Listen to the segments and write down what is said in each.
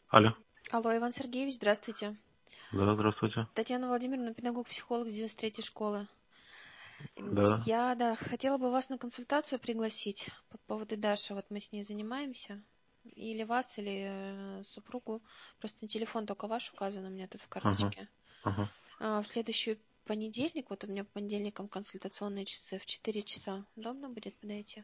Алло. Алло, Иван Сергеевич, здравствуйте. Да, здравствуйте. Татьяна Владимировна, педагог-психолог с 93-й школы. Да. Я хотела бы вас на консультацию пригласить по поводу Даши. Вот мы с ней занимаемся. Или вас, или супругу. Просто телефон только ваш указан у меня тут в Ага. карточке. Ага. В следующий понедельник, вот у меня по понедельникам консультационные часы в 4 часа. Удобно будет подойти?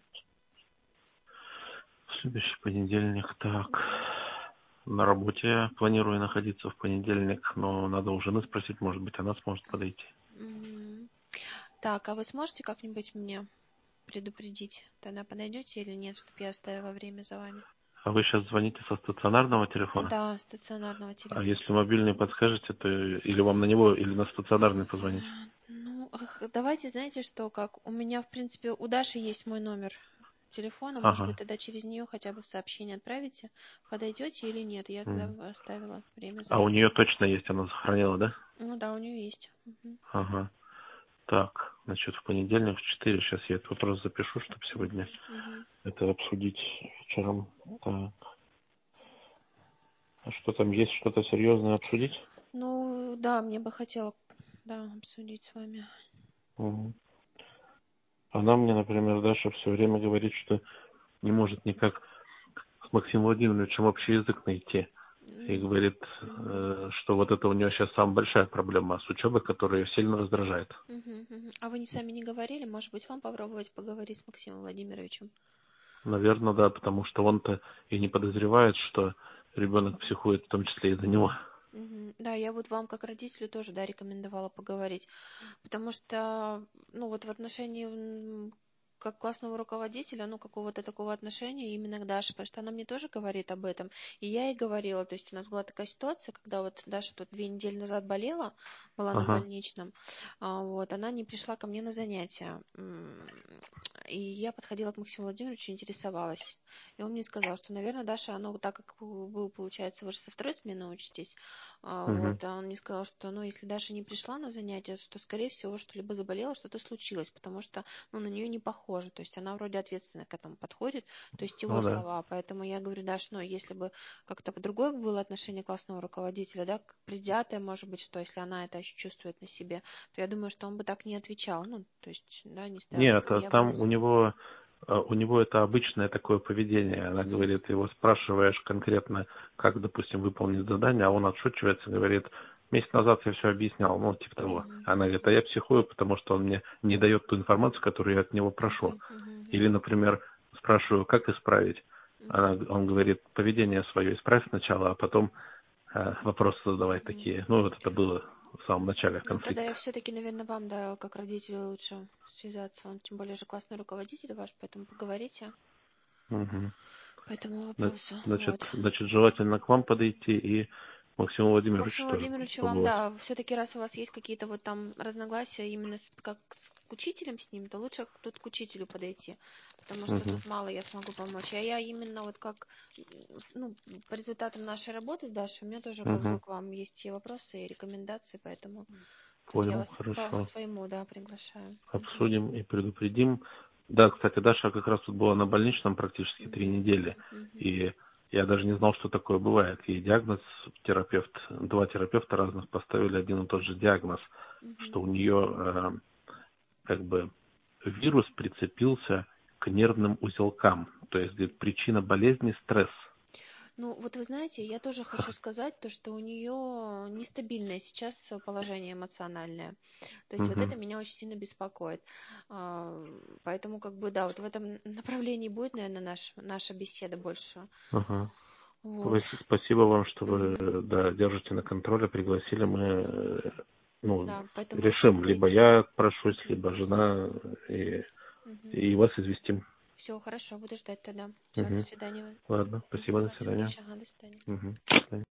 Следующий понедельник. Так. На работе планирую находиться в понедельник, но надо у жены спросить, может быть, она сможет подойти. Мгм. Так, а вы сможете как-нибудь мне предупредить, тогда подойдете или нет, чтобы я оставила время за вами? А вы сейчас звоните со стационарного телефона? Да, стационарного А телефона. если мобильный подскажете, то или вам на него, или на стационарный позвонить? Ну, давайте, знаете что, как у меня, в принципе, у Даши есть мой номер телефона, может быть, Ага. тогда через нее хотя бы сообщение отправите, подойдете или нет, я тогда М. оставила время за А у вами. нее точно есть, она сохранила, да? Ну да, у нее есть. Мгм. Ага. Так, значит, в понедельник в 4. Сейчас я этот вопрос запишу, чтобы сегодня Мгм. это обсудить вечером. Так. А что там есть, что-то серьезное обсудить? Ну, да, мне бы хотела, да, обсудить с вами. Мгм. Она мне, например, Даша все время говорит, что не может никак с Максимом Владимировичем общий язык найти. И М, говорит, мгм. что вот это у нее сейчас самая большая проблема с учебой, которая ее сильно раздражает. Мгм, мгм. А вы сами не говорили? Может быть, вам попробовать поговорить с Максимом Владимировичем? Наверное, да, потому что он-то и не подозревает, что ребенок психует, в том числе из-за него. Мгм. Да, я вот вам как родителю тоже, да, рекомендовала поговорить, потому что, ну, вот в отношении как классного руководителя, ну, какого-то такого отношения именно к Даше, потому что она мне тоже говорит об этом, и я ей говорила, то есть у нас была такая ситуация, когда вот Даша тут 2 недели назад болела, была на Ага, больничном, вот, она не пришла ко мне на занятия, и я подходила к Максиму Владимировичу, интересовалась, и он мне сказал, что, наверное, Даша, ну, так как вы, получается, вы же со второй смены учитесь, угу, вот, а он мне сказал, что, ну, если Даша не пришла на занятия, то, скорее всего, что-либо заболела, что-то случилось, потому что, ну, на нее не похоже, то есть она вроде ответственно к этому подходит, то есть его ну да. слова, поэтому я говорю, Даш, ну, если бы как-то другое было отношение классного руководителя, да, как предвзятое, может быть, что если она это чувствует на себе, то я думаю, что он бы так не отвечал, ну, то есть, да, не ставил бы Нет, там требовательность. у него это обычное такое поведение. Она Мгм. говорит, его спрашиваешь конкретно, как, допустим, выполнить задание, а он отшучивается, говорит, месяц назад я все объяснял, ну, типа того. Мгм. Она говорит, а я психую, потому что он мне не дает ту информацию, которую я от него прошу. Мгм. Мгм. Или, Мгм. например, спрашиваю, как исправить. Мгм. Он говорит, поведение свое исправь сначала, а потом вопросы задавай Мгм. такие. Ну, вот это было в самом начале Ну, тогда я конфликта. все-таки, наверное, вам, да, как родителю лучше связаться. Он тем более же классный руководитель ваш, поэтому поговорите Мгм. по этому вопросу. Значит, Вот. желательно к вам подойти и Максиму Ну, Владимировичу Максиму тоже Владимировичу вам, попробовать. да, все-таки раз у вас есть какие-то вот там разногласия именно как с учителем с ним, то лучше тут к учителю подойти, потому что Мгм. тут мало я смогу помочь. А я именно вот как, ну, по результатам нашей работы с Дашей, у меня тоже как бы Мгм. к вам есть и вопросы, и рекомендации, поэтому тут я Понял, вас по хорошо. своему, да, приглашаю. Мгм. Обсудим и предупредим. Да, кстати, Даша как раз тут была на больничном практически 3 недели. Мгм. Мгм. И я даже не знал, что такое бывает. Ей диагноз терапевт, два терапевта разных поставили один и тот же диагноз, Мгм. что у нее как бы вирус прицепился к нервным узелкам. То есть, говорит, причина болезни стресс. Ну, вот вы знаете, я тоже хочу сказать то, что у нее нестабильное сейчас положение эмоциональное. То есть вот Мгм. это меня очень сильно беспокоит. Поэтому как бы да, вот в этом направлении будет, наверное, наша беседа больше. Ага. Вот. Спасибо вам, что вы, Мгм. да, держите на контроле, пригласили. Мы, ну, Да, поэтому лучше решим, либо подойти. я прошусь, Мгм. либо жена, и, Мгм. и вас известим. Все, хорошо, буду ждать тогда. Все, до Мгм. свидания. Ладно, спасибо, до Иван свидания. Сергеевич, ага, до свидания. Мгм. До свидания.